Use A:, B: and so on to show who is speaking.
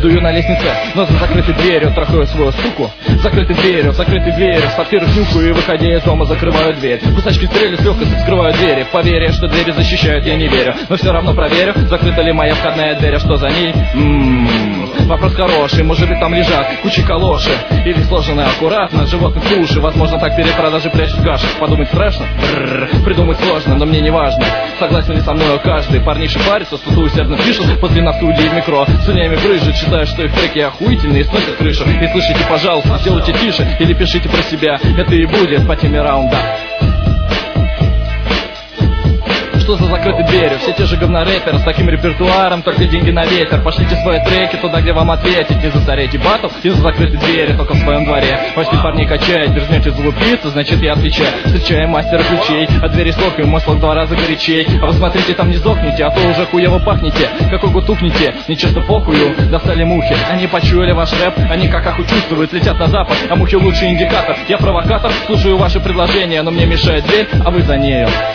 A: Дую на лестнице, но за закрытой дверью трахаю свою суку. Закрытой дверью, с квартиры нюхаю и, выходя из дома, закрываю дверь. Кусачки стрели с легкостью вскрывают двери. В поверье, что двери защищают, я не верю, но все равно проверю, закрыта ли моя входная дверь, а что за ней? Вопрос хороший, может быть там лежат кучи калоши или сложены аккуратно животных туши. Возможно так перепродажи прячут гашек. Подумать страшно? Придумать сложно, но мне не важно. Согласен ли со мной каждый? Парниши парятся, стату усердно пишут после на студии в метро. С ними брызжет, считаю, что их треки охуительные и сносят крышу. И слышите, пожалуйста, сделайте тише или пишите про себя. Это и будет по теме раунда. Что за закрытой дверью? Все те же говнорэперы с таким репертуаром, только деньги на ветер. Пошлите свои треки туда, где вам ответить. Не за старейте батл и за закрытой двери, только в своем дворе. 8 парней качает, дерзнете залупиться, значит я отвечаю. Встречаем мастера ключей, от двери слог и мой слог 2 раза горячей. А вы смотрите, там не сдохните, а то уже хуево пахнете. Какой год тухнете, нечестно похую. Достали мухи, они почуяли ваш рэп. Они как аху чувствуют, летят на запад. А мухи лучший индикатор, я провокатор. Слушаю ваши предложения, но мне мешает дверь, а вы за нею.